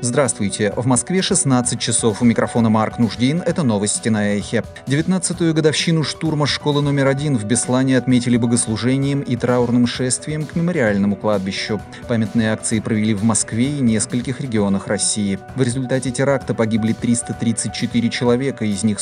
Здравствуйте. В Москве 16 часов. У микрофона Марк Нуждин. Это новости на Эхе. 19-ю годовщину штурма школы номер 1 в Беслане отметили богослужением и траурным шествием к мемориальному кладбищу. Памятные акции провели в Москве и нескольких регионах России. В результате теракта погибли 334 человека, из них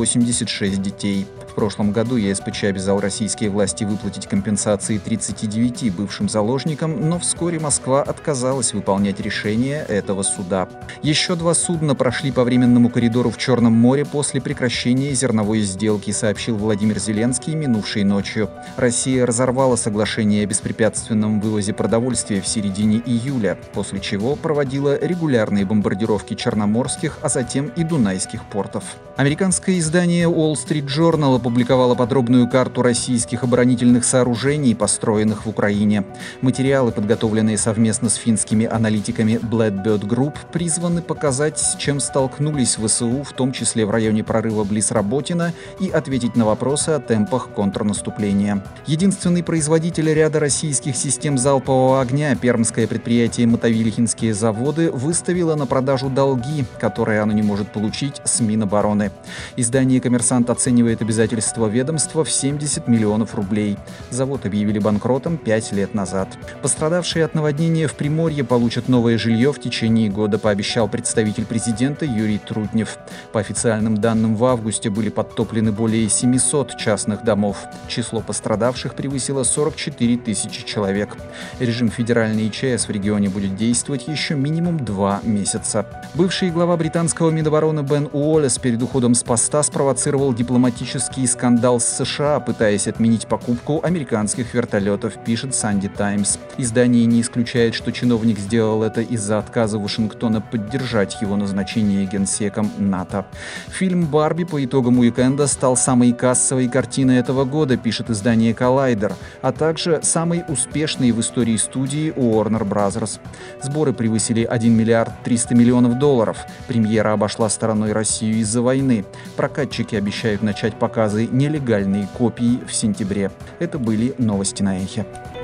186 детей. В прошлом году ЕСПЧ обязал российские власти выплатить компенсации 39 бывшим заложникам, но вскоре Москва отказалась выполнять решение этого суда. Еще 2 судна прошли по временному коридору в Черном море после прекращения зерновой сделки, сообщил Владимир Зеленский минувшей ночью. Россия разорвала соглашение о беспрепятственном вывозе продовольствия в середине июля, после чего проводила регулярные бомбардировки черноморских, а затем и дунайских портов. Американское издание Wall Street Journal опубликовало подробную карту российских оборонительных сооружений, построенных в Украине. Материалы, подготовленные совместно с финскими аналитиками Blackbird Group, призваны показать, с чем столкнулись ВСУ, в том числе в районе прорыва близ Работина, и ответить на вопросы о темпах контрнаступления. Единственный производитель ряда российских систем залпового огня, пермское предприятие «Мотовилихинские заводы», выставило на продажу долги, которые оно не может получить с Минобороны. Издание «Коммерсант» оценивает обязательства ведомства в 70 миллионов рублей. Завод объявили банкротом 5 лет назад. Пострадавшие от наводнения в Приморье получат новое жилье в течение года, пообещал представитель президента Юрий Трутнев. По официальным данным, в августе были подтоплены более 700 частных домов. Число пострадавших превысило 44 тысячи человек. Режим федеральной ЧС в регионе будет действовать еще минимум 2 месяца. Бывший глава британского Минобороны Бен Уоллес перед уходом с поста спровоцировал дипломатический скандал с США, пытаясь отменить покупку американских вертолетов, пишет Sunday Times. Издание не исключает, что чиновник сделал это из-за отказа Вашингтона поддержать его назначение генсеком НАТО. Фильм «Барби» по итогам уикенда стал самой кассовой картиной этого года, пишет издание Collider, а также самой успешной в истории студии Warner Bros. Сборы превысили 1 миллиард 300 миллионов долларов. Премьера обошла стороной Россию из-за войны. Прокатчики обещают начать показы нелегальной копии в сентябре. Это были новости на Эхе.